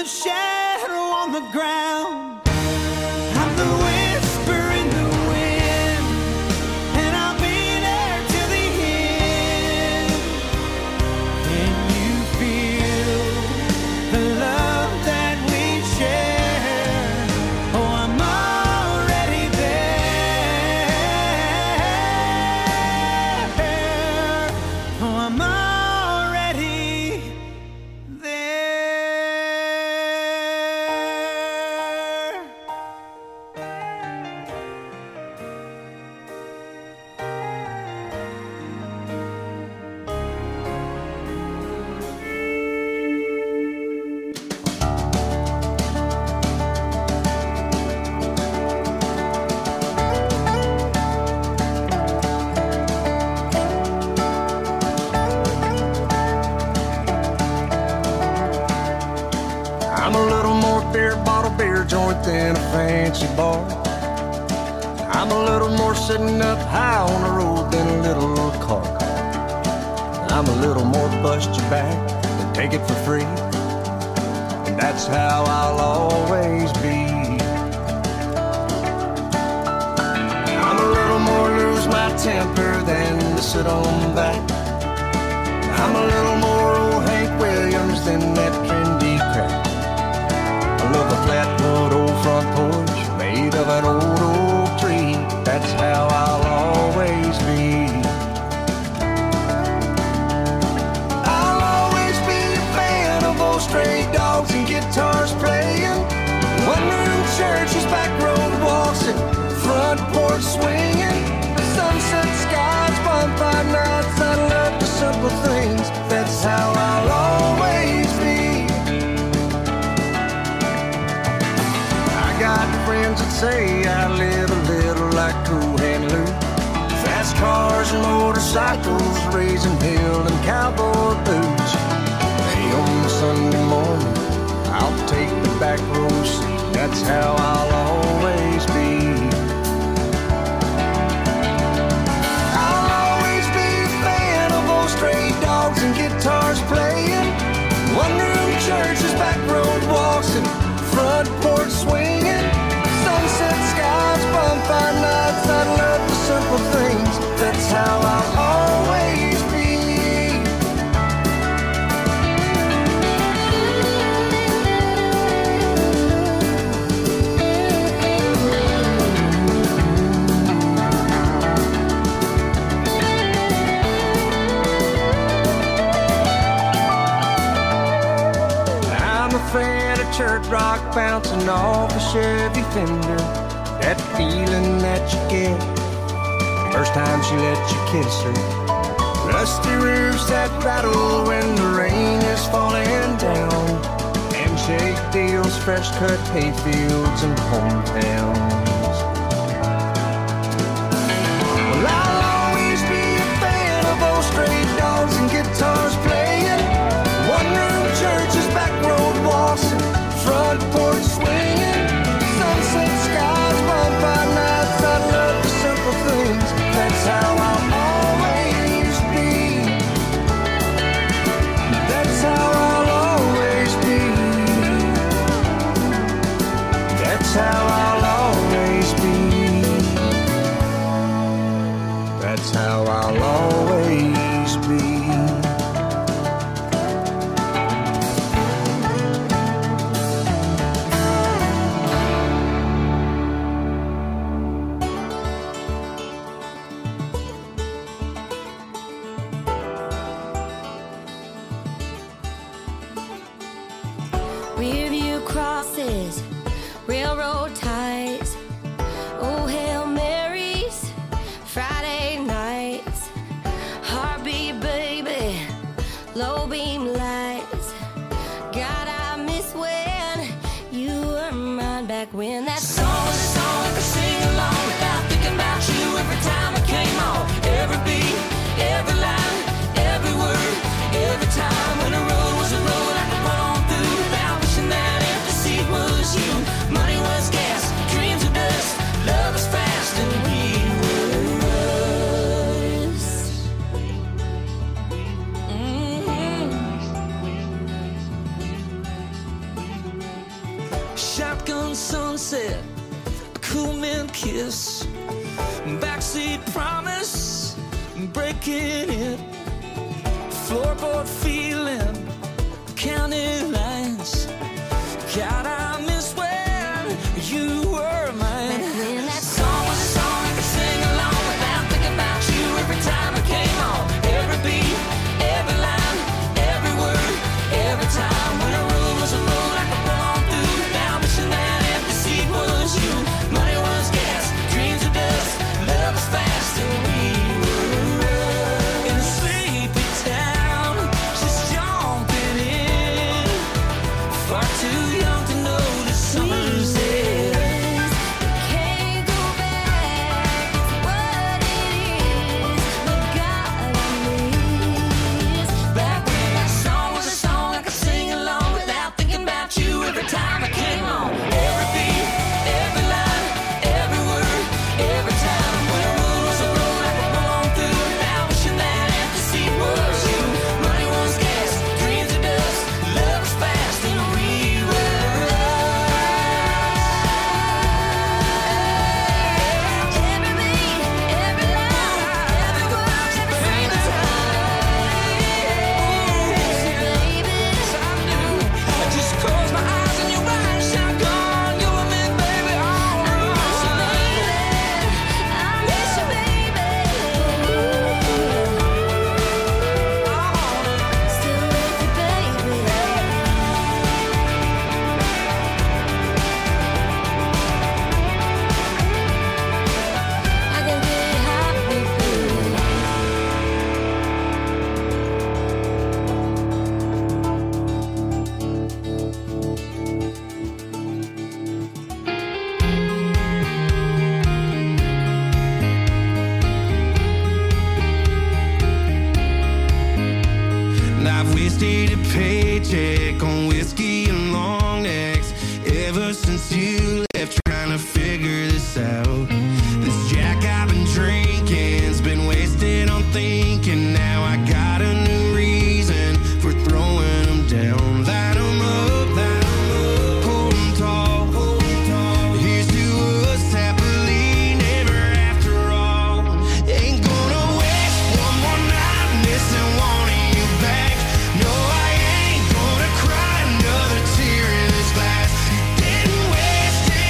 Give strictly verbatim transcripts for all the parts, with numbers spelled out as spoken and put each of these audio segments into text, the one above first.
the shadow on the ground. I'm the whisper in the wind, and I'll be there till the end. Can you feel the love that we share? Oh, I'm already there. Oh, I'm already there. I'm a little more beer bottle beer joint than a fancy bar. I'm a little more sitting up high on the road than a little car. I'm a little more bust your back than take it for free. And that's how I'll always be. I'm a little more lose my temper than to sit on back. I'm a little more old Hank Williams than that trendy crap. I love a flatwood old front porch made of an old oak tree. That's how I'll always be. I'll always be a fan of old stray dogs and guitars playing, one-room churches, back road walks, and front porch swinging, sunset skies, bonfire nights. I love the simple things. That's how I'll always be. Got friends that say I live a little like Cool Hand Luke. Fast cars and motorcycles, raising hell and cowboy boots. Hey, on Sunday morning, I'll take the back row seat. That's how I'll always be. I'll always be a fan of old stray dogs and guitars playing, one-room churches, back road walks, and front porch swinging, sunset skies, bonfire nights. I love the simple things. That's how I'll always be. I'm a fan of church rock bouncing off a Chevy fender. That feeling that you get first time she let you kiss her. Rusty roofs that rattle when the rain is falling down. Handshake deals, fresh cut hay fields and hometowns. Well, I'll always be a fan of old stray dogs and guitars playing, one-room churches, back road walks, and front porch swinging, sunset skies, bonfire nights. I love the simple things. That's how I'll always be. That's how I'll always be. That's how I'll always be. That's how I'll always be. Rearview crosses, railroad ties, oh Hail Marys, Friday nights, heartbeat baby, low beam lights. God, I miss when you were mine back when that song was a song I could sing along without thinking about you every time I came on. Every beat, every line, every word, every time when the road was a road I could run on through without wishing that empty seat was you. Money was gas, dreams were dust, love was fast, and we were us. Mm-hmm. sunset, a cool man kiss, backseat promise, breaking it, floorboard feeling, county lines. God, I miss when you were mine. When that song was a song I could sing along without thinking about you every time it came on. Every beat, every line, every word, every time. When a rule was a rule I could pull on through. Now wishing that empty seat was you. Money was gas, dreams of dust, love was fast, and we were in a sleepy town, just jumping in. Far too young to notice summer's end. Can't go back, it's what it is. But God, I miss back when that song was a song I could sing along without thinking about you every time I came on. Every beat, every line, every word, every time. When a rule was a rule I could pull on through. Now wishing that empty seat was you. Money was gas, dreams of dust, love was fast, and we were every beat, every line, every word, every single time. Baby, I do. I just close my eyes and your eyes shine gone. You and me, baby, all alone. I miss you, baby. Still with you, baby. I can get hot with you. And I've wasted a paycheck on whiskey and long necks ever since you left, trying to figure this out. This Jack I've been drinking's been wasted on thinking. Now I got a new reason for throwing them down. Light 'em up, light 'em up, hold 'em tall, hold 'em tall. Here's to us happily never after all. Ain't gonna waste one more night missing wanting you back. No, I ain't gonna cry another tear in this glass. Didn't waste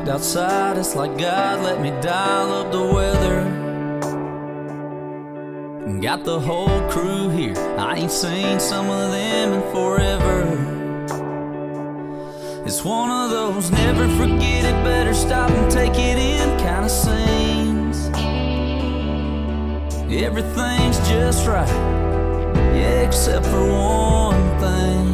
walked outside, it's like God let me dial up the weather. Got the whole crew here, I ain't seen some of them in forever. It's one of those never forget it, better stop and take it in kind of scenes. Everything's just right, yeah, except for one thing.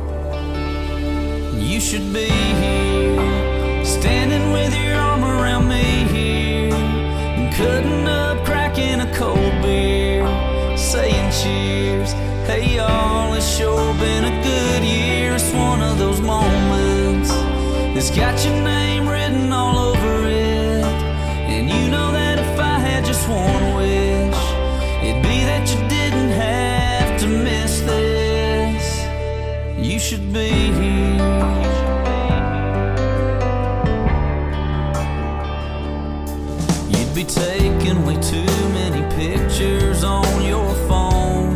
You should be here, standing with your arm around me here, and cutting up, cracking a cold beer, saying cheers. Hey y'all, it's sure been a good year. It's one of those moments that's got your name written all over it. And you know that if I had just one wish, it'd be that you didn't have to miss this. You should be here. You'd be taking way too many pictures on your phone,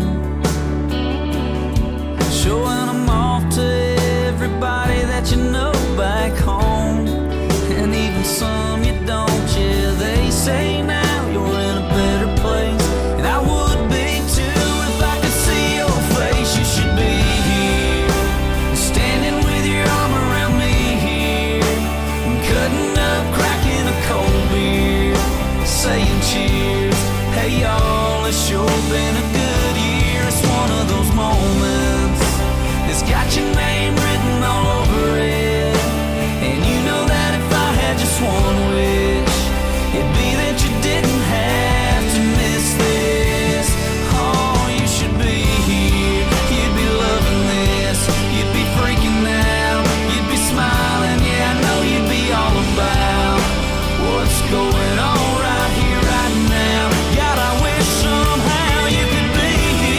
showing them off to everybody that you know back home, and even some you don't. Yeah, they say now you're in a better place, and I would be too if I could see your face. You should be here, standing with your arm around me here, and cutting up, cracking a cold beer, saying cheers. Hey y'all, it's sure been a good year. It's one of those moments that's got your name written all over it. And you know that if I had just one wish, it'd be that you didn't have to miss this. Oh, you should be here, you'd be loving this, you'd be freaking out, you'd be smiling. Yeah, I know you'd be all about what's going on right here, right now. God, I wish somehow you could be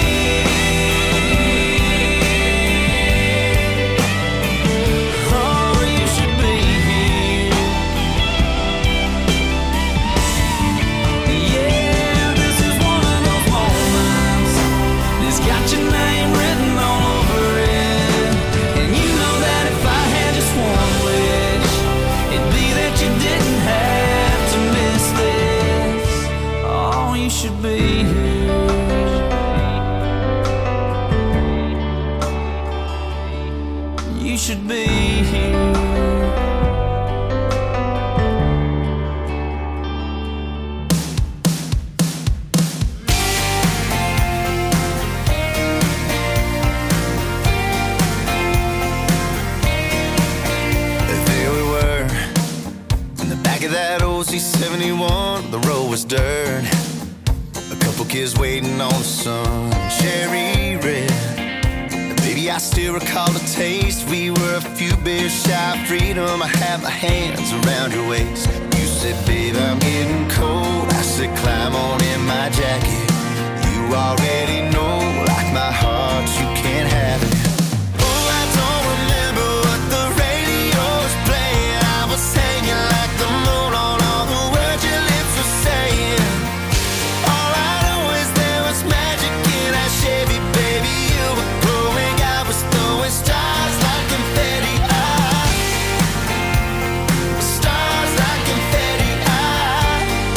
here. Oh, you should be here. Yeah, this is one of those moments that's got your name written all over it. And you know that if I had just one wish, it'd be that you didn't have to miss this. Oh, you should be here. You should be here. There we were, in the back of that old C seventy-one. The road was dirt, a couple kids waiting on the sun, cherry red. Baby, I still recall the taste. We were a few beers shy of freedom. I had my hands around your waist. You said, babe, I'm getting cold. I said, climb on in my jacket. You already know, like my heart, you can't have it. Oh, I don't remember what the radio was playing. I was hanging like the moon on all the words your lips were saying. All I know is there was magic in that Chevy, baby. You were glowing, I was throwing stars like confetti. I, stars like confetti. I,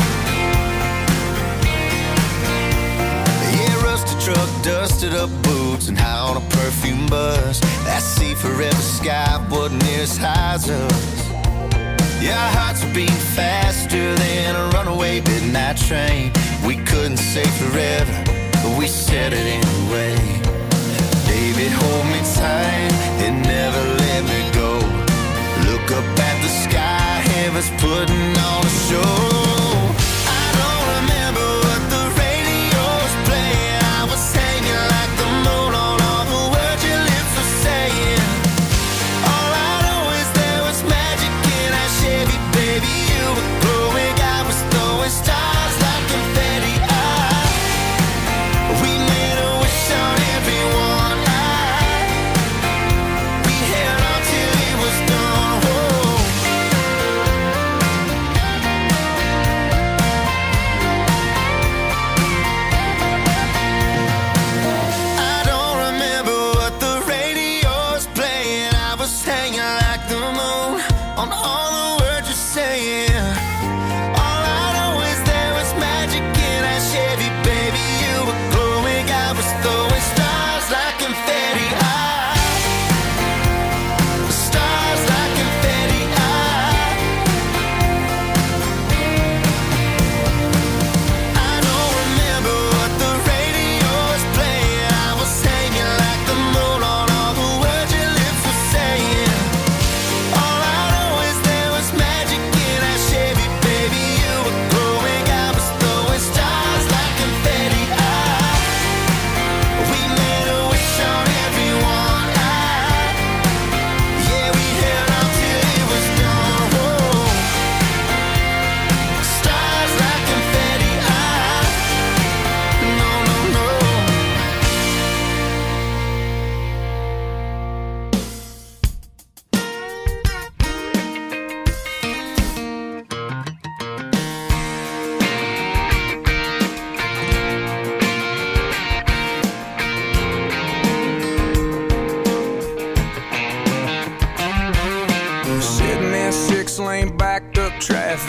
yeah, rusted truck, dusted up boots, and high on a perfume bus. That sea forever sky wasn't near as high as us. Yeah, our hearts were beating faster than a runaway midnight train. We couldn't say forever, but we said it anyway. Baby, hold me tight and never let me go. Look up at the sky, heaven's putting on a show. I don't remember what the radio was playing. I was hanging like the moon on all the words your lips were saying. All I know is there was magic in that Chevy, baby. You were glowing, I was throwing stars like confetti. I, we made a wish on everyone. I, we held on till it was done. Whoa.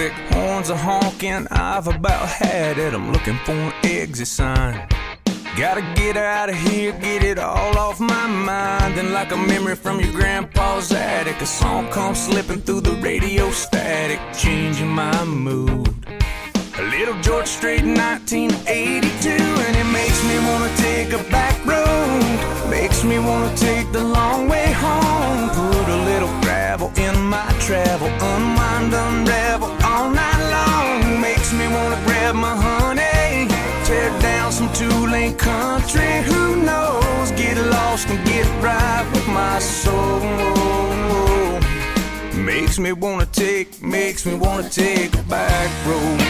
traffic, horns are honking, I've about had it. I'm looking for an exit sign. Gotta get out of here, get it all off my mind. Then like a memory from your grandpa's attic, a song comes slipping through the radio static, changing my mood. A little George Strait nineteen eighty-two, and it makes me wanna take a back road. Makes me wanna take the long way home. Put a little gravel in my travel, unwind, unravel all night long. Makes me wanna grab my honey, tear down some two-lane country. Who knows, get lost and get right with my soul. Makes me wanna take, makes me wanna take a back road.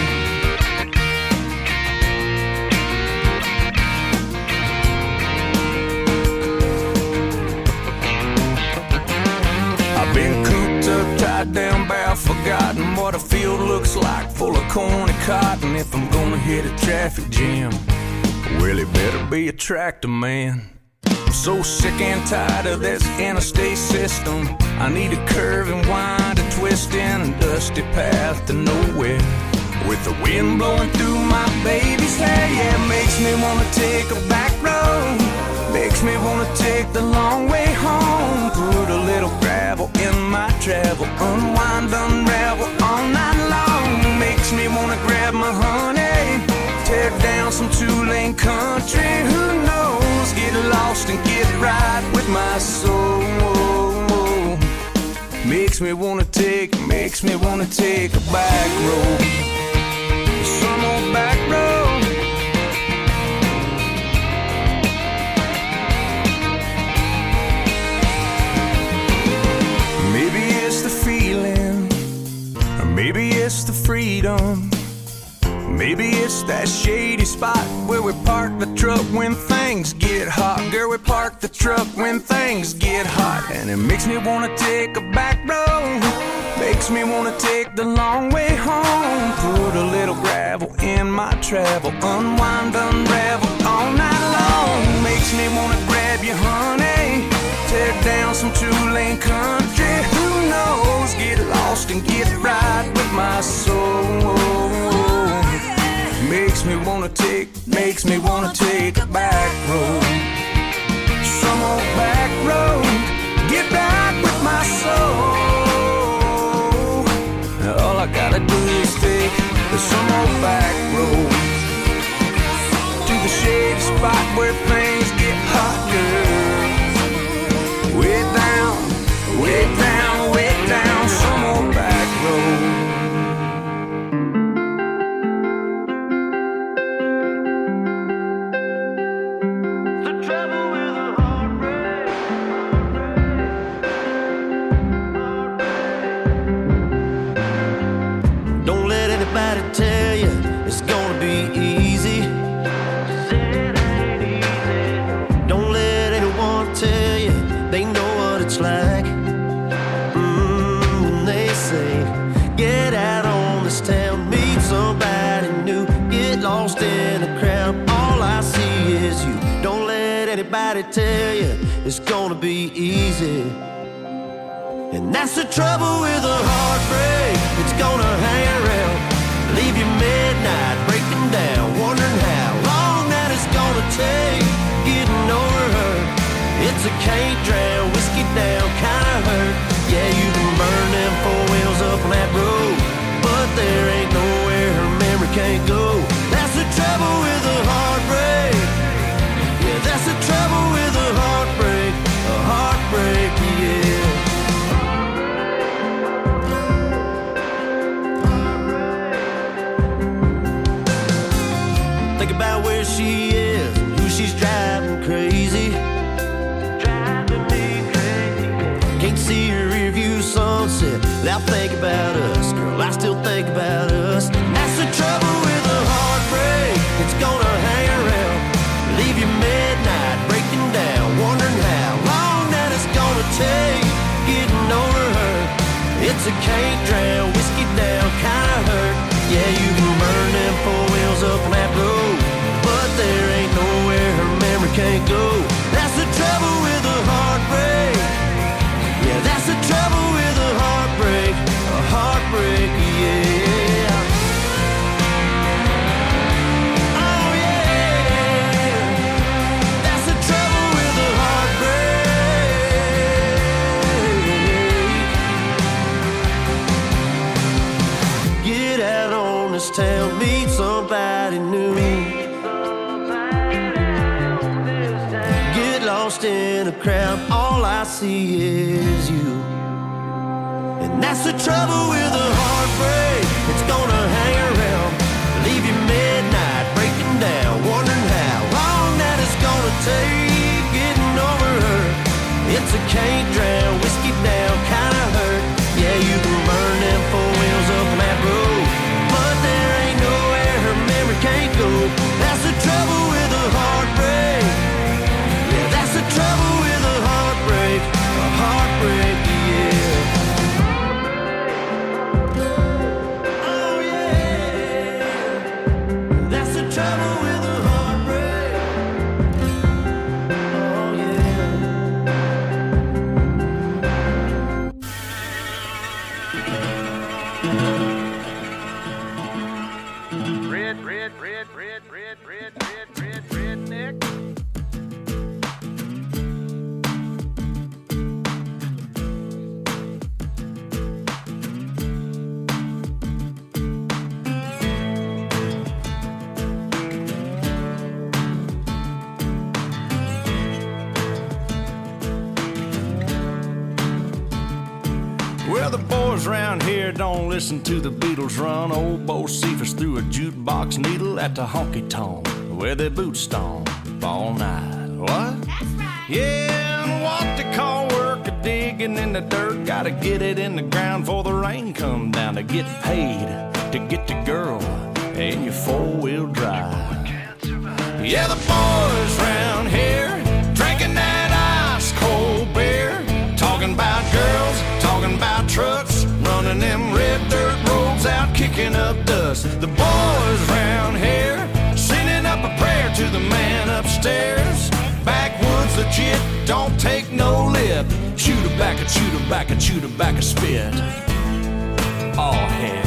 I've been cooped up, tied down, bow, forgotten what a field looks like, full of corn and cotton. If I'm gonna hit a traffic jam, well, it better be a tractor man. I'm so sick and tired of this interstate system. I need a curve and wind, a twist in a dusty path to nowhere, with the wind blowing through my baby's hair. Yeah, it makes me wanna take a back road. Makes me wanna take the long way home. Put a little gravel in my travel, unwind, unravel all night long. Makes me wanna grab my honey, tear down some two-lane country. Who knows, get lost and get right with my soul. Makes me wanna take, makes me wanna take a back road. Some old back road. Maybe it's the feeling, or maybe it's the freedom. Maybe it's that shady spot where we park the truck when things get hot. Girl, we park the truck when things get hot. And it makes me wanna take a back road. Makes me wanna take the long way home. Put a little gravel in my travel, unwind, unravel all night long. Makes me wanna grab you, honey, tear down some two-lane country. Who knows, get lost and get right with my soul. Makes me wanna take, makes me wanna take a back road. Some old back road, get right with my soul. All I gotta do is take some old back road to the shady spot where things get hot, girl. Way down, way down, way down, some old back road. Tell you it's gonna be easy. Don't let anyone tell you they know what it's like. Mm, they say get out on this town, meet somebody new, get lost in a crowd. All I see is you. Don't let anybody tell you it's gonna be easy. And that's the trouble with a heartbreak. It's gonna hang around, leave you midnight breaking down, wondering how long that it's gonna take getting over her. It's a can't drown, whiskey down kinda hurt. Yeah, you can burn them four wheels up on that road, but there ain't nowhere her memory can't go. That's the trouble with a heartbreak. Yeah, that's the trouble with a heartbreak. A heartbreak, yeah. Think about where she is, who she's driving crazy. Driving me crazy. Can't see her rear view sunset without thinking about us. Girl, I still think about us. That's the trouble with a heartbreak. It's gonna hang around, leave you midnight breaking down, wondering how long that it's gonna take getting over her. It's a can't drown, whiskey down kinda hurt. Yeah, you can burn them four wheels up on that road, but there ain't nowhere her memory can't go. That's the trouble with a heartbreak. Yeah, that's the trouble with a heartbreak. A heartbreak, yeah. this town, meet somebody new. Get lost in a crowd, all I see is you. And that's the trouble with a heartbreak, it's gonna hang around, leave you midnight, breaking down, wondering how long that it's gonna take getting over her. It's a can't drown, whiskey down kind of hurt. Yeah, you can burn them four wheels up on that road, but there ain't nowhere her memory can't go. That's the trouble with a heartbreak. Yeah, that's the trouble with a heartbreak. A heartbreak, yeah. Oh yeah, that's the trouble with a heartbreak. Oh yeah. Red, red, red, red, red, red, red, red, redneck. Well, the boys around here don't listen to the Beatles run. Old Bo Cephas threw a jukebox needle at the honky-tonk where they boot stomp all night. What? That's right. Yeah, and what they call work a digging in the dirt. Gotta get it in the ground before the rain come down to get paid, to get the girl in your four-wheel drive. Yeah, the boys round here drinking that ice-cold beer, talking about girls, talking about trucks, running them red dirt roads out, kicking up dust. The boys round here sending up a prayer to the man upstairs. Backwoods legit, don't take no lip. Shoot her back, a shoot her back, a shoot her back, a spit. Oh heck.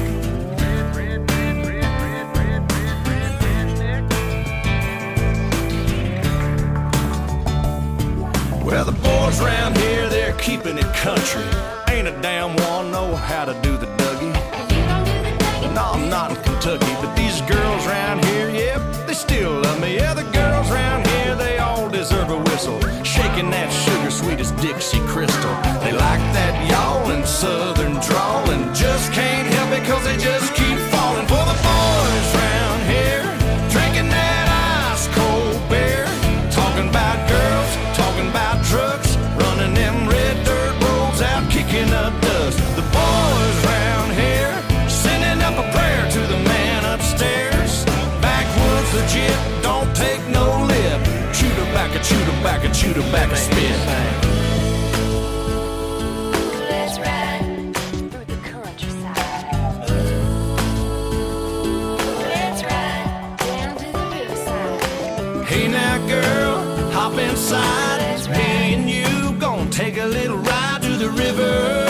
Well, the boys around here, they're keeping it country. Ain't a damn one know how to do the Dougie. No, I'm not in Kentucky, but these girls around here, yep, they still love me. Yeah, the girls around here, they all deserve a whistle, shaking that sugar sweet as Dixie Crystal. They like that yawling southern drawl and just can't help it cause they just keep falling for the boys around here, drinking that ice cold beer, talking about girls, talking about trucks, running them red dirt roads out, kicking up dust. The boys round here sending up a prayer to the man upstairs. Backwoods legit, don't take no lip. Shoot her back, a shoot her back, a shoot her back, a spit. Let's ride through the countryside. Let's ride down to the riverside. Hey now girl, hop inside. Me and you gon' take a little ride to the river.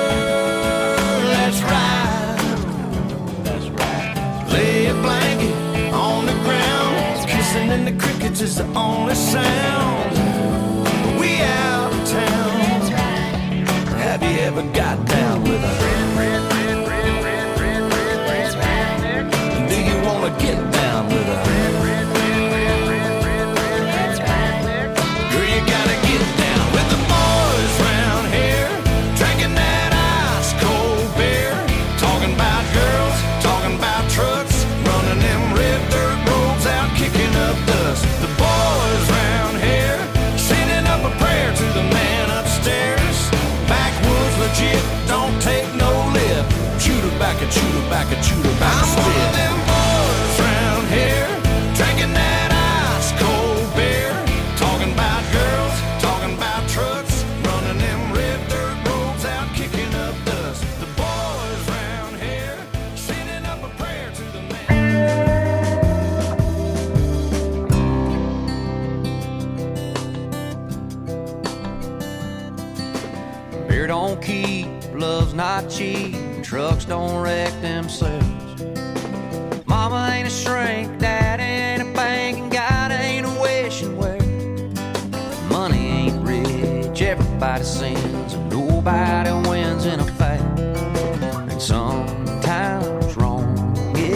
Let's ride. That's right. Lay a blanket on the ground. Kissing in the crickets is the only sound. We out of town. Have you ever got down with a red, red, red, red, red, red, red, red, red? Do you wanna get down with a red, red, red, red, red, red, red, red? Girl, you gotta get down with the boys round here, drinking that ice cold beer, talking about girls, talking about trucks, running them red dirt roads out, kicking up dust. The boys round here sending up a prayer to the man upstairs. Backwoods legit, don't take no lip. Shoot her back and shoot her back and shoot her back. I'm one of them boys round here, drinking that ice cold beer, talking about girls, talking about trucks, running them red dirt roads out, kicking up dust. The boys round here sending up a prayer to the man. Beer don't keep, love's not cheap, trucks don't wreck themselves. Mama ain't a shrink, dad ain't a bank, and God ain't a wishing well. Money ain't rich, everybody sins, and nobody wins in a fight. And sometimes wrong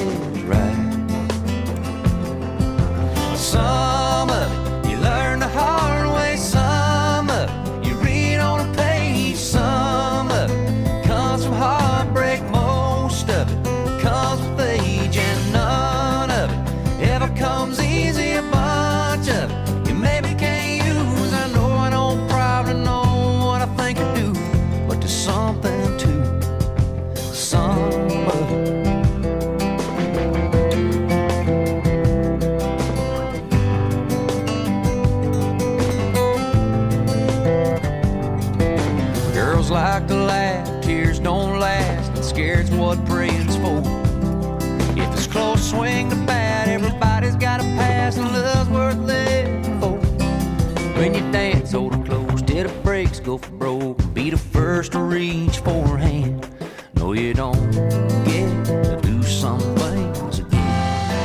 what praying's for. If it's close, swing the bat. Everybody's got a pass, and love's worth living for. When you dance, hold her close till the brakes go for broke. Be the first to reach for her hand. No, you don't get to do some things again.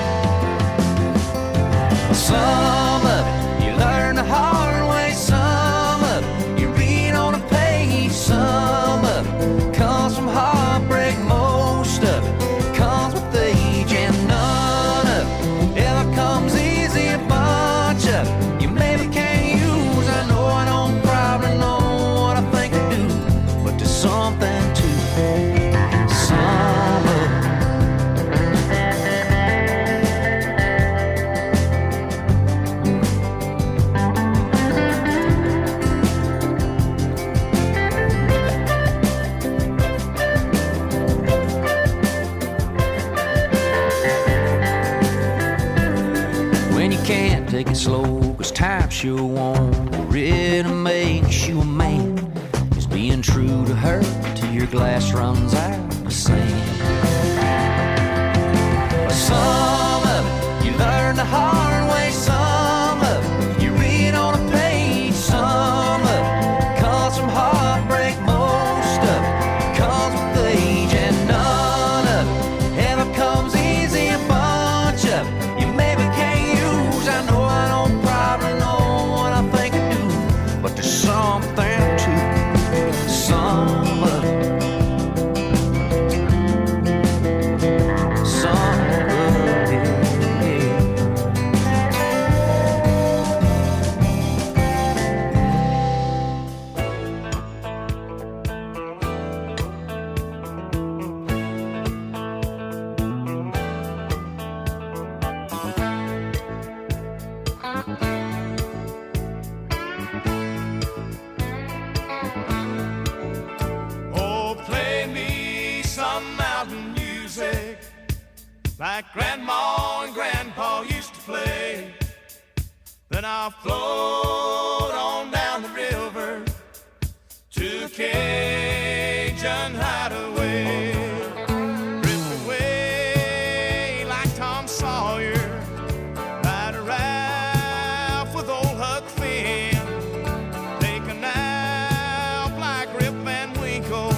Some of it you learn the hard way. Some of it you read on a page. Some of it comes from heartbreak. Most of it comes with age, and none of it ever comes easy. A bunch of it you maybe can't use. I know I don't probably know what I think I do, but there's something to some of it. When you can't take it slow, cause time sure won't. The rhythm makes you a man. Is being true to her till your glass runs out of sand. Some of it you learn the hard way. Some of it you read on a page. Some of it comes from heartbreak. Most of it comes with age, and none of it ever comes easy. A bunch of it you maybe can't use. I know I don't probably know what I think I do, but there's something to some of it. Some of it, yeah. Oh, play me some mountain music like Grandma and Grandpa used to play. Then I'll float on down the river to a Cajun hideaway. Drift away like Tom Sawyer, ride a raft with old Huck Finn. Take a nap like Rip Van Winkle,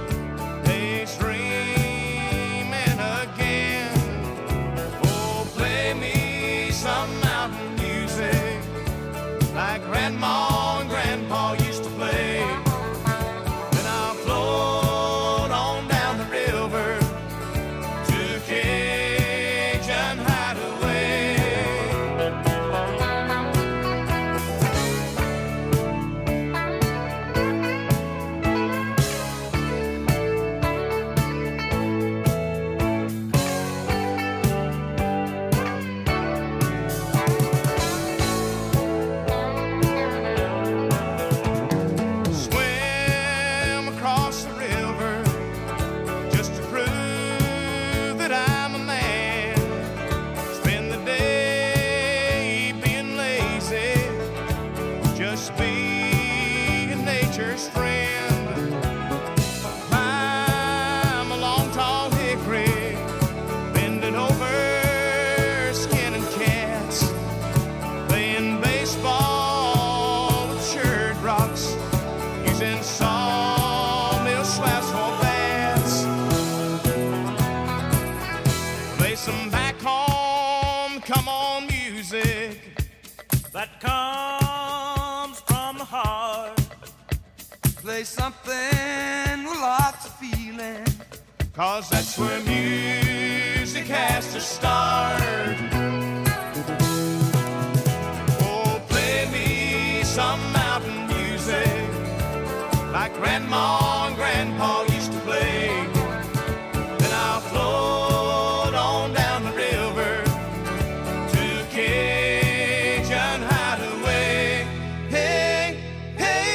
daydreaming again. Oh, play me some mountain music like Grandma and Grandpa used to play. Then I'll float on down the river to Cajun hideaway. Swim across the river just to prove that I'm a man. Spend the day being lazy, just being nature's friend. Climb a long tall hickory, bending over, skinning cats, playing baseball with shirt rocks, using sawmill slabs for bats. Play some back home, come on music that comes from the heart. Play something with lots of feeling, cause that's where music has to start. Oh, play me some mountain music like Grandma and Grandpa used to play. Then I'll float on down the river to Cajun hideaway. Hey, hey.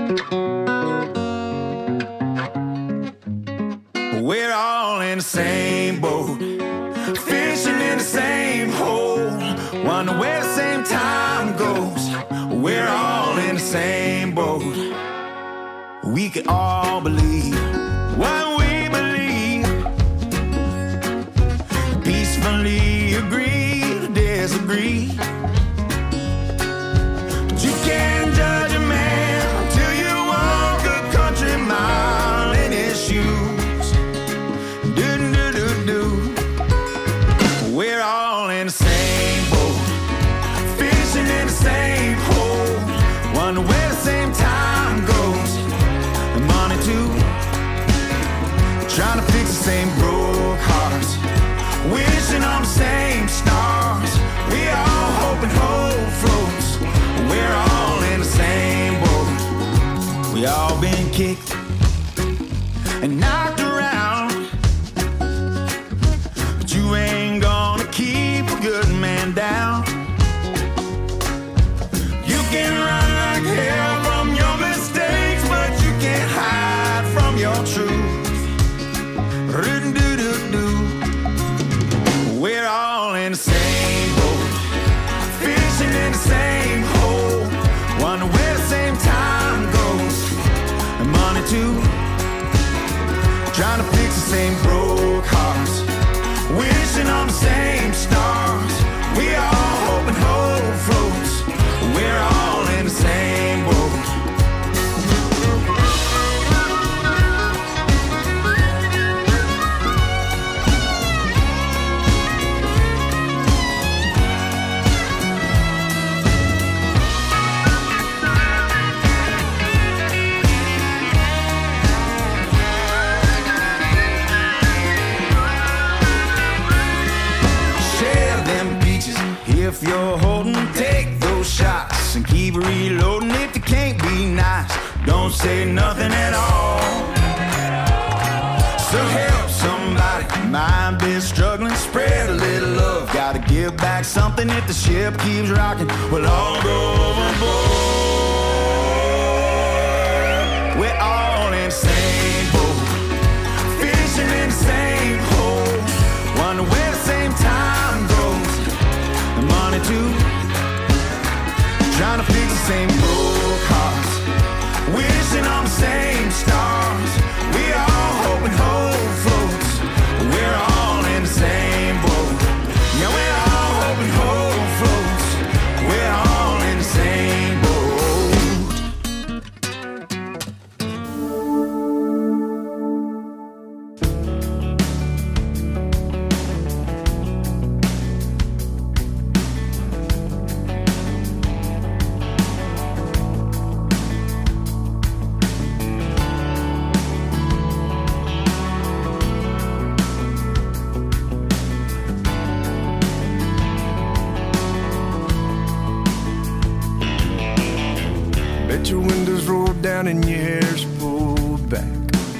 We're all in the same boat, fishing in the same hole, wonder where the same time goes. We're all in the same boat. We can all believe what we believe, peacefully agree to disagree. But you can't judge a man until you walk a country mile in his shoes. Do do do do. We're all in the same boat, fishing in the same hole, wonder where the same time goes. And money too, trying to fix the same broke hearts, wishing on the same stars. We all hope and hope floats. We're all in the same boat. We all been kicked and knocked around, but you ain't gonna keep a good man down. You can run like hell from your mistakes, but you can't hide from your truth. Do-do-do-do. We're all in the same boat, fishing in the same hole, wonder where the same time goes. And money too, trying to fix the same broke hearts, wishing on the same stars. We all hope and hope floats. We're all in the same boat. If you're holding, take those shots and keep reloading. If you can't be nice, don't say nothing at all. So help somebody, mind be struggling, spread a little love. Gotta give back something if the ship keeps rocking. We'll all go overboard. We're all in the same boat, fishing in the same hole, wonder where the same time goes. Money too, trying to fix the same broke hearts, wishing on the same stars. We all hope and hope floats. We're all in the same boat. Yeah, we're all hope and hope floats. We're all in the same boat. Your windows rolled down and your hair's pulled back,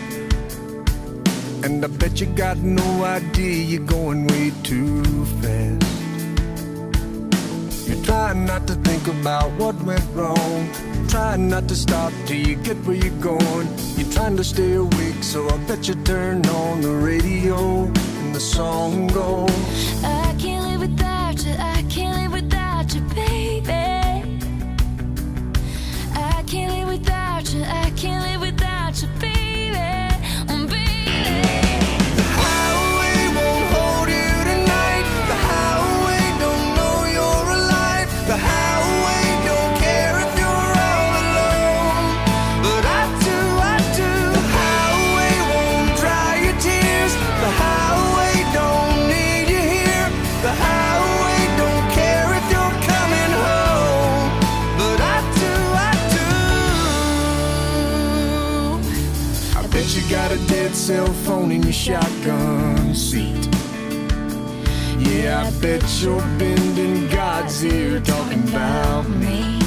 and I bet you got no idea you're going way too fast. You're trying not to think about what went wrong, trying not to stop till you get where you're going. You're trying to stay awake, so I bet you turn on the radio and the song goes, I can't live without you, I can't live without you, baby. I can't live without you, I can't live without you, baby, oh, baby. the highway won't hold you tonight. The highway don't know you're alive. The highway don't care if you're all alone, but I do, I do. The highway won't dry your tears. The highway don't need you here. The highway don't care if you're coming home, but I do, I do. I bet you got a dead cell phone in your shotgun seat. Yeah, I bet you're bending God's ear talking about me.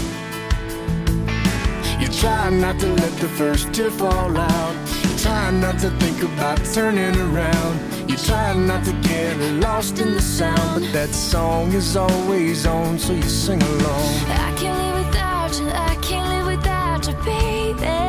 You try not to let the first tear fall out. You try not to think about turning around. You try not to get lost in the sound, but that song is always on, so you sing along. I can't live without you, I can't live without you, baby.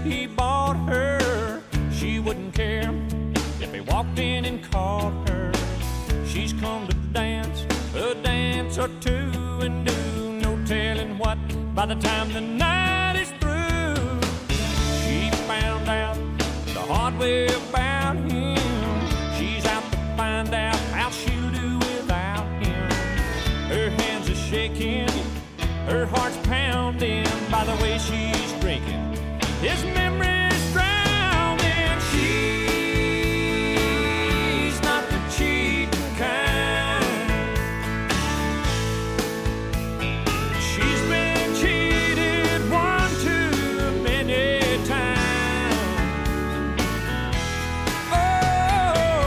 he bought her, she wouldn't care if he walked in and called her. She's come to dance a dance or two and do no telling what by the time the night is through. She found out the hard way about him. She's out to find out how she'll do without him. Her hands are shaking, her heart's pounding by the way she's drinking. His memory's drowning. She's not the cheating kind. She's been cheated one too many times. Oh,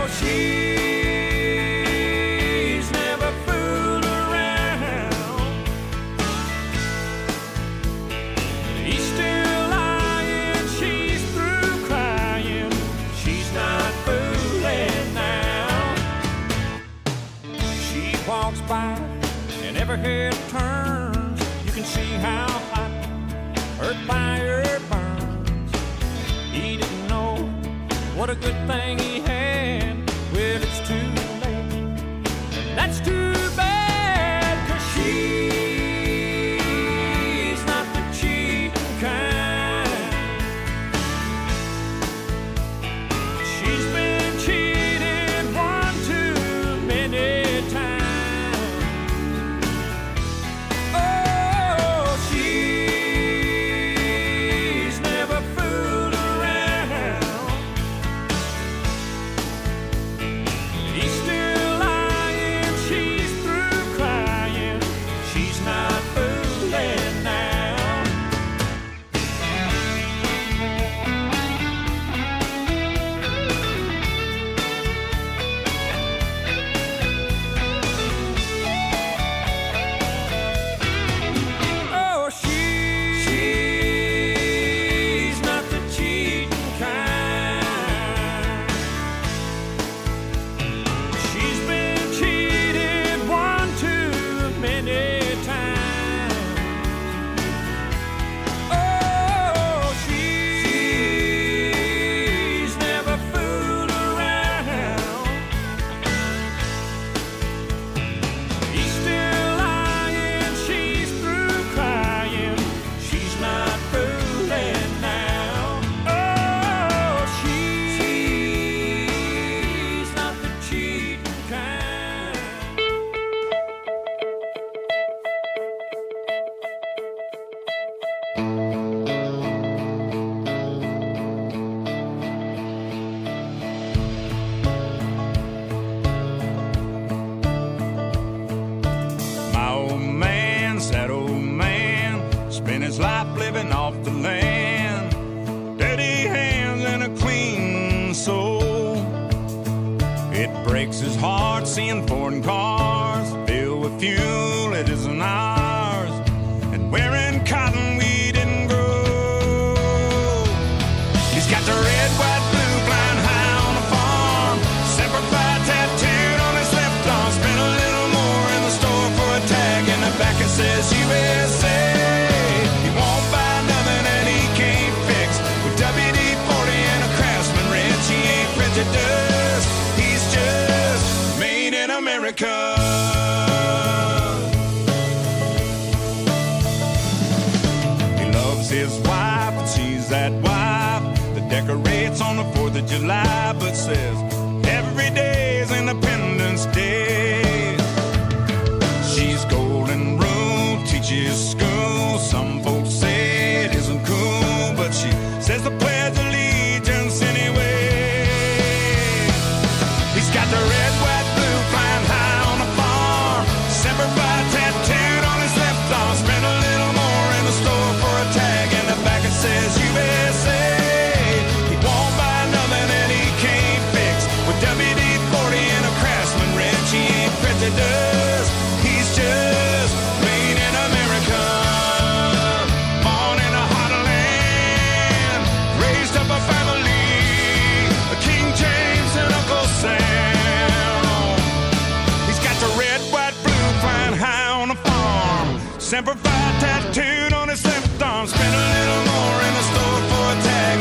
she's never fooled around. He's still lying, she's through crying. She's not fooling now. She walks by and every head turns. You can see how hot her fire burns. He didn't know what a good thing he had. Well, it's too late. That's too bad, 'cause she's not the cheating kind. She's been cheated one too many times. Oh, she's never fooled around. He's still lying, she's through crying. She's not fooling now. Oh, she's not the cheating kind. She's been cheated one too many times. Oh, she's never fooled around. He's still lying, she's through crying. She's not fooling now. Oh, she's not the cheating kind. My old man, sad old man, spent his life living off the land. Dirty hands and a clean soul. It breaks his heart seeing foreign cars filled with fuel it isn't ours, and wearing cotton we didn't grow. He's got the red, white, blue flying high on the farm, Semper Fi tattooed on his left arm. Spent a little more in the store for a tag, and the back it says U S A. He won't buy nothing that he can't fix. With W D forty and a Craftsman wrench, he ain't prejudiced. He's just made in America. He loves his wife, and she's that wife that decorates on the fourth of July, but says every day is Independence Day. She's golden rule, teaches school. Some folks say it isn't cool, but she says the Pledge of Allegiance anyway. He's got the red, white, blue flying high on the farm, Semper Fi tattooed on his left arm. Spent a little more in the store for a tag, and the back it says U S A. He won't buy nothing that he can't fix. With W D forty and a Craftsman wrench, he ain't prejudiced. He's just made in America. Born in a hot land, raised up a family, a King James and Uncle Sam. He's got the red, white, blue flying high on the farm, Semper Fi tattooed on his left arm. Spent a little more in the store for a tag,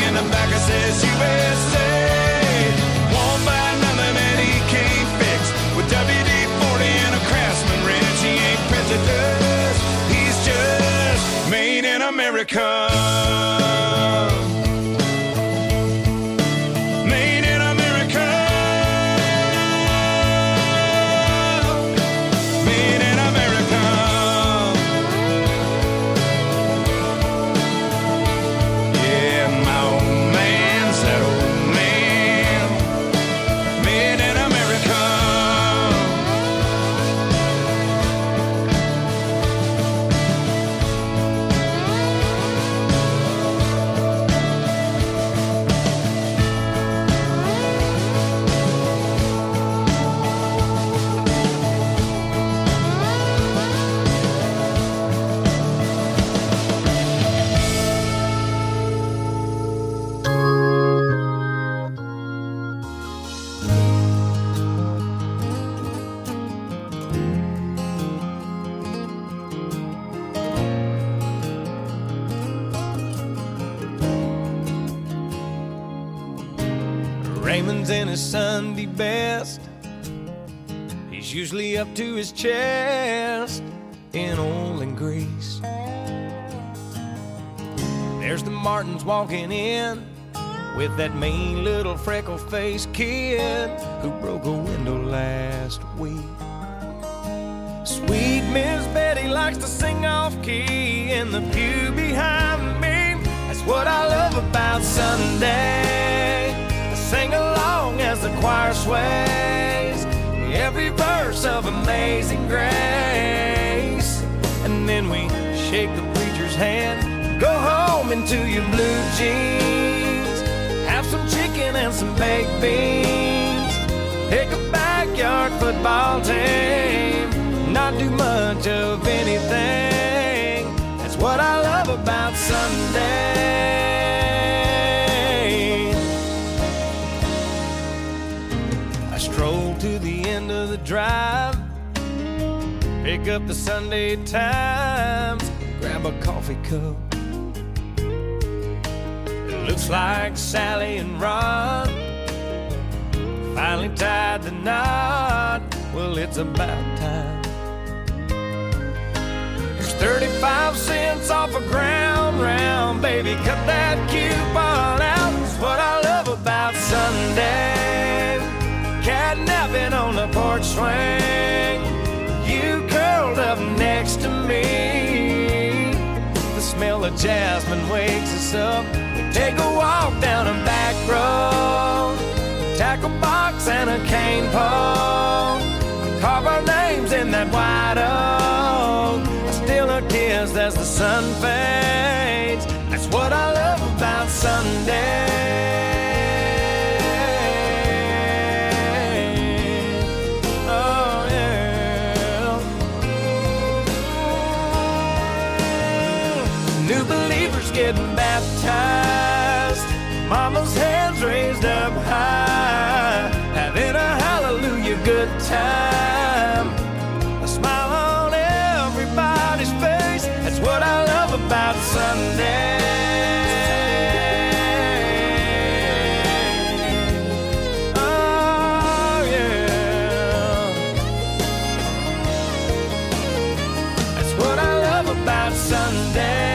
Raymond's in his Sunday best. He's usually up to his chest in oil and grease. There's the Martins walking in with that mean little freckle-faced kid who broke a window last week. Sweet Miss Betty likes to sing off-key in the pew behind me. That's what I love about Sunday. I sing along as the choir sways every verse of Amazing Grace. And then we shake the preacher's hand, go home into your blue jeans, have some chicken and some baked beans, pick a backyard football team, not do much of anything. That's what I love about Sunday. I stroll to the end of the drive, pick up the Sunday Times, grab a coffee cup. It looks like Sally and Ron finally tied the knot. Well, it's about time. There's thirty-five cents off a ground round, baby, cut that coupon out. That's what I love about Sunday. Catnapping on the porch swing, you curled up next to me. The smell of jasmine wakes us up. We take a walk down a back road, tackle box and a cane pole, carve our names in that white oak. I steal a kiss as the sun fades. That's what I love about Sunday. Oh yeah. New believers getting baptized, mama's hands raised up high, having a hallelujah good time, a smile on everybody's face. That's what I love about Sunday. Oh yeah, that's what I love about Sunday.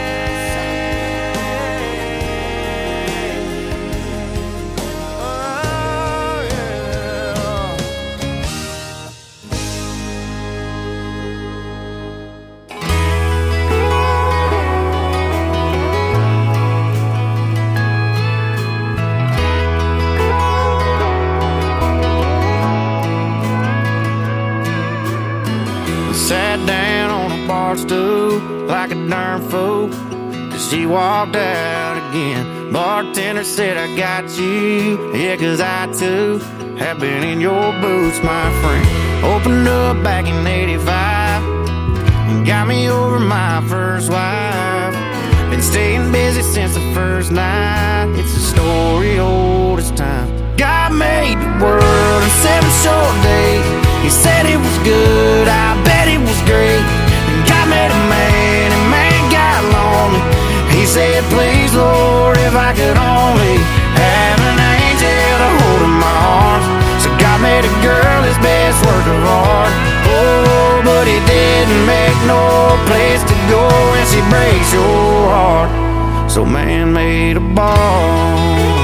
Sat down on a bar stool like a darn fool till she walked out again. Bartender said, I got you, yeah, cause I too have been in your boots, my friend. Opened up back in eighty-five and got me over my first wife. Been staying busy since the first night. It's a story old as time. God made the world in seven short days. He said it was good, I bet it was great. And God made a man, and man got lonely. He said, please, Lord, if I could only have an angel to hold in my arms. So God made a girl his best work of art. Oh, but he didn't make no place to go when she breaks your heart. So man made a bar.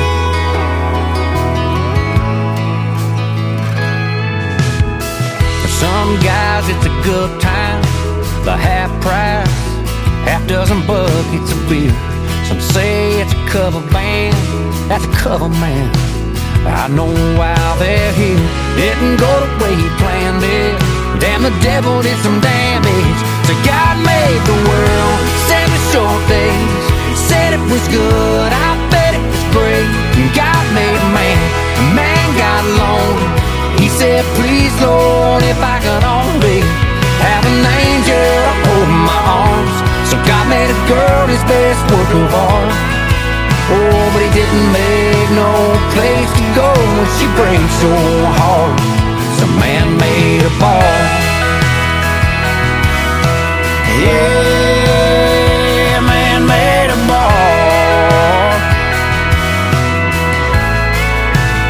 Some guys it's a good time, the half price, half dozen buckets of beer. Some say it's a cover band, that's a cover man. I know why they're here, didn't go the way he planned it. Damn, the devil did some damage. So God made the world, seven short days. Said it was good, I bet it was great. And God made a man, a man got lonely. He said, please, Lord, if I could only have an angel hold my arms. So God made a girl his best work of art. Oh, but he didn't make no place to go when she breaks your heart. So man made a bar. Yeah, man made a bar.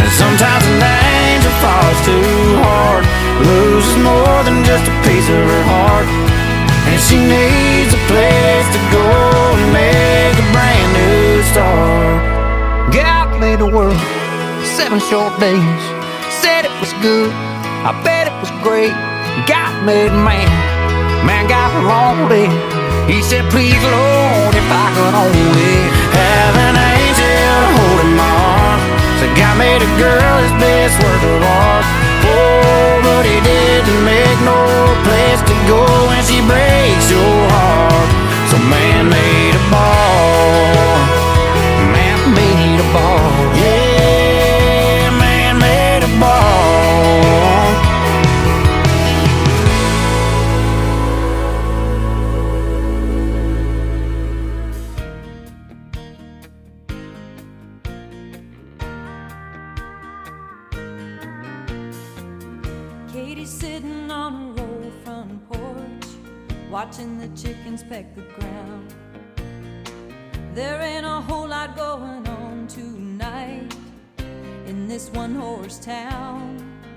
Sometimes an angel falls too hard, loses more than just a piece of her heart, and she needs a place to go and make a brand new start. God made the world seven short days, said it was good, I bet it was great. God made man, man got lonely. He said, please Lord, if I could only have an angel to hold in my arms. So God made a girl his best work of art. Oh, but he didn't make no place to go when she breaks your heart. So man made a ball, man made a ball, yeah, man made a ball. Watching the chickens peck the ground. There ain't a whole lot going on tonight in this one-horse town.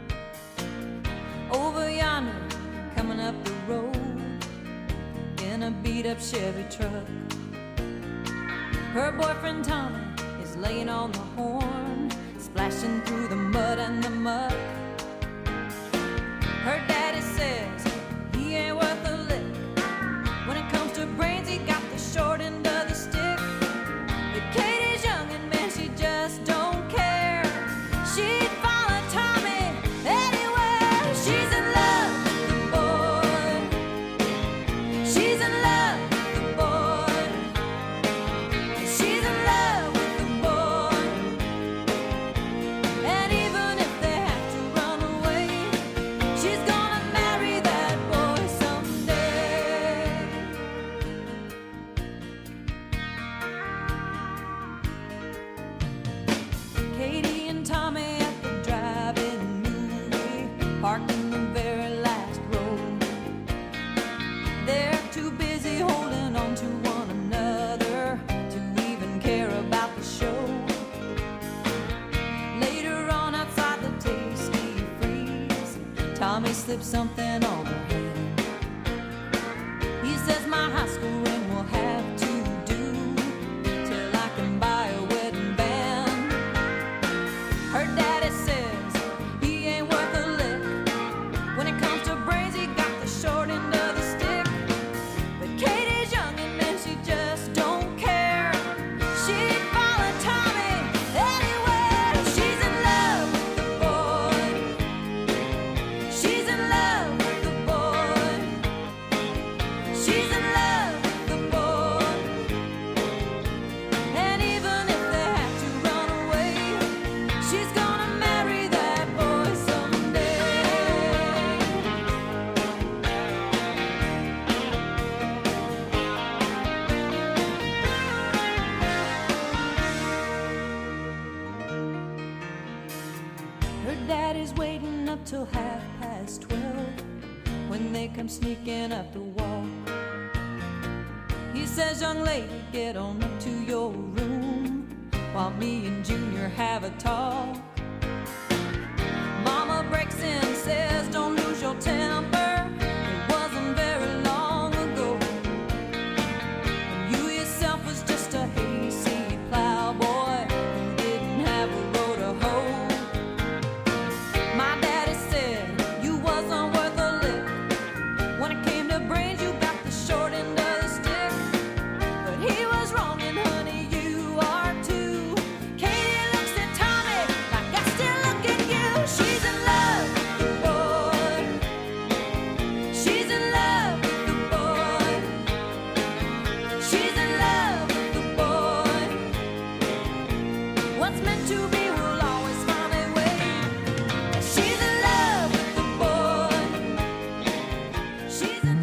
Over yonder, coming up the road in a beat-up Chevy truck, her boyfriend Tommy is laying on the horn, splashing through the mud and the muck. Her daddy says he ain't worth a lick. When it comes to brains, he got the short end of the stick. But Katie's young and man, she just don't care. She'd follow Tommy anywhere. She's in love with the boy. She's in love with the boy. She's in love with the boy. And even if they have to run away, she's gonna marry that boy someday. Katie and Tommy at the drive-in movie, parked in the very last row. They're too busy holding on to one another to even care about the show. Later on outside the Tasty Freeze, Tommy slipped something on her hand. He says my high school ring will have to do till I can buy a wedding band. Her daddy says he ain't worth a lick. When it comes to brains, he got the short end of the stick. But Katie's young and man, she just don't care. She'd follow Tommy anywhere. She's in love with the boy. She's in love with the boy. She's in love with the boy. And even if they have to run away, she's gonna marry that boy someday. Her daddy's waiting up till half past twelve when they come sneaking up the wall. He says, young lady, get on up to your room while me and Junior have a talk. Mama breaks in, says, don't lose your temper. It wasn't very long ago when you yourself was just a hayseed plowboy who didn't have a row to hoe. My daddy said you wasn't worth a lick. When it came to brains, you got the short end of the stick. But he was wrong, and honey, you are too. Katie looks at Tommy like I still look at you. She's in love with the boy. She's in love with the boy. She's in love with the boy. What's meant to be will always find a way. She's in love with the boy. She's in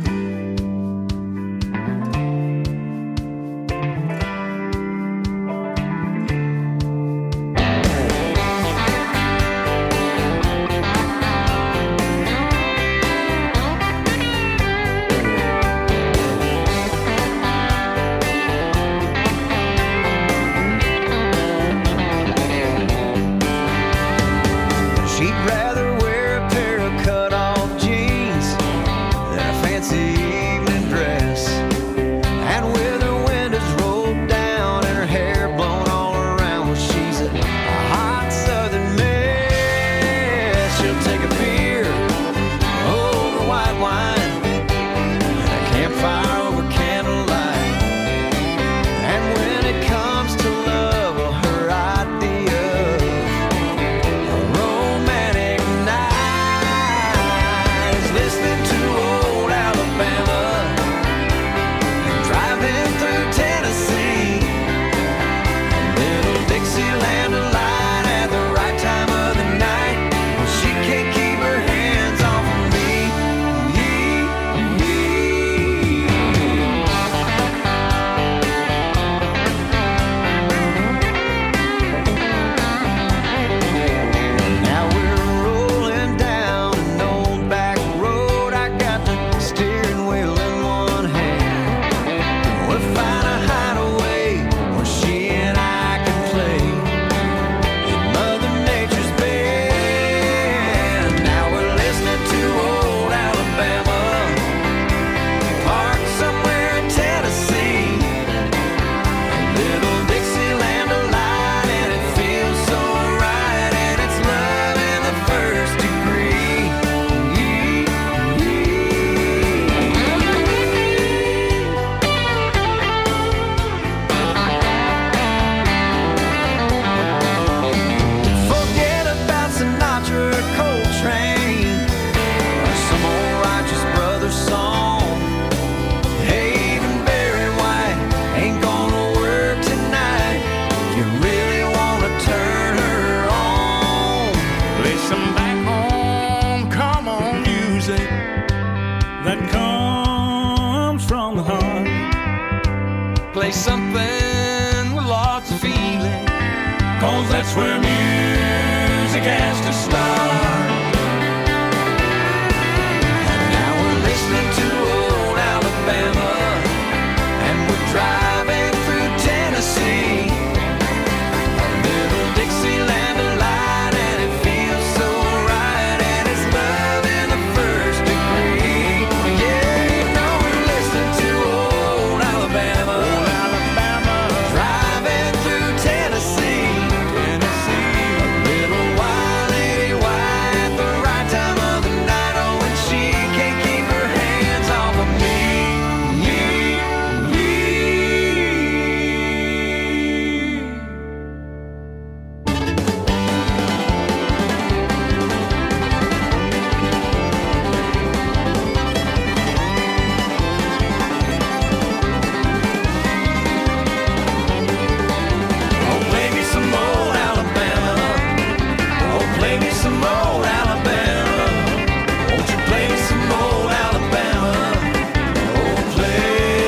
'cause that's where music has to start. And now we're listening to old Alabama, and we're driving through Tennessee. A little Dixieland delight, and it feels so right, and it's love in the first degree. Yeah, you know we're listening to old Alabama, old Alabama, driving through Tennessee, Tennessee. A little wild lady white at the right time of the night, oh, and she can't keep her hands off of me, me, me. Oh, play me some old Alabama. Oh, play me some old Alabama. Won't you play me some old Alabama? Oh, play.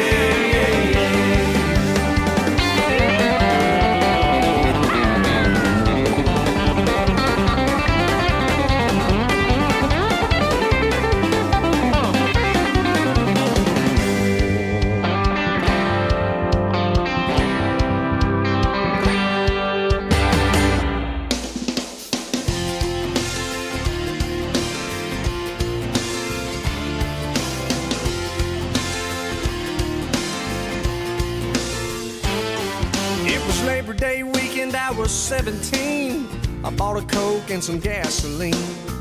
It was Labor Day weekend, I was seventeen. I bought a Coke and some gasoline.